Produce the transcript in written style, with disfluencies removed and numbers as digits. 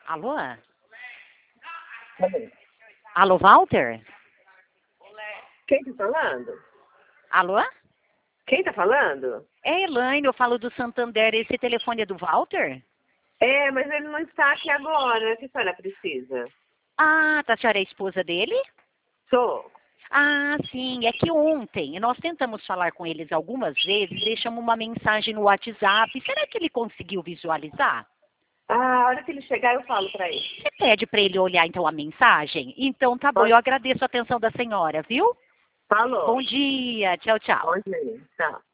Alô? Alô? Alô, Walter? Quem tá falando? Alô? Quem tá falando? É Elaine, eu falo do Santander. Esse telefone é do Walter? É, mas ele não está aqui agora. O que a senhora precisa? Ah, tá, a senhora é a esposa dele? Sou. Ah, sim, é que ontem nós tentamos falar com eles algumas vezes, deixamos uma mensagem no WhatsApp. Será que ele conseguiu visualizar? Ah, a hora que ele chegar eu falo pra ele. Você pede para ele olhar então a mensagem? Então tá bom, Pode. eu agradeço a atenção da senhora, viu? Falou. Bom dia, tchau, tchau. Bom dia. Tchau.